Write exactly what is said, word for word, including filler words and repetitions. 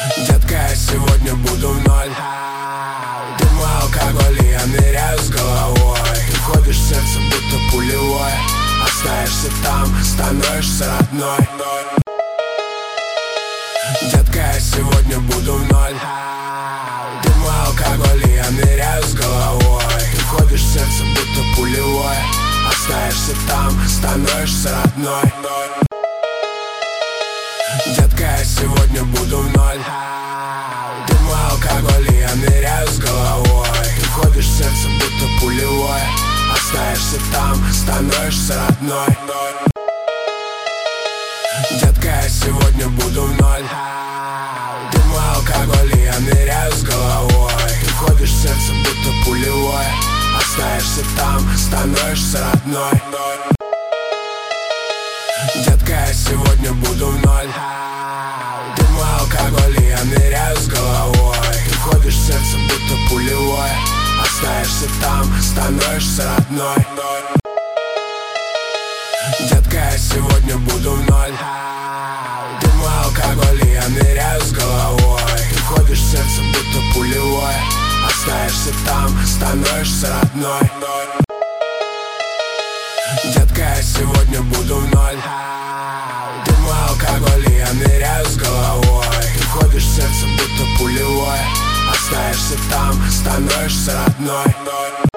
Детка, я сегодня буду в ноль. Дым, алкоголь, и я ныряю с головой. Ты входишь в сердце, будто пулевой. Остаешься там, становишься родной. Детка, я сегодня буду в ноль. Дым, алкоголь, и я ныряю с головой. Ты входишь в сердце, будто пулевой. Остаешься там, становишься родной. Детка, я сегодня буду в ноль. Дым, алкоголь, и я ныряю с головой. Ты входишь в сердце, будто пулевой. Остаешься там, становишься родной. Детка, я сегодня буду в ноль. Дым, алкоголь, и я ныряю с головой. Ты входишь в сердце, будто пулевой. Остаешься там, становишься родной. Детка, я сегодня буду в ноль. Дым, алкоголь, и я ныряю с головой. Ты входишь в сердце, будто пулевой. Остаешься там, становишься родной. Детка, я сегодня буду в ноль. Дым, алкоголь, и я ныряю с головой. Ты входишь в сердце, будто пулевой. Остаешься там, становишься родной. Детка, я сегодня буду в ноль. Дым, алкоголь, и я ныряю с головой. Ты входишь в сердце, будто пулевой. Остаешься там, становишься родной.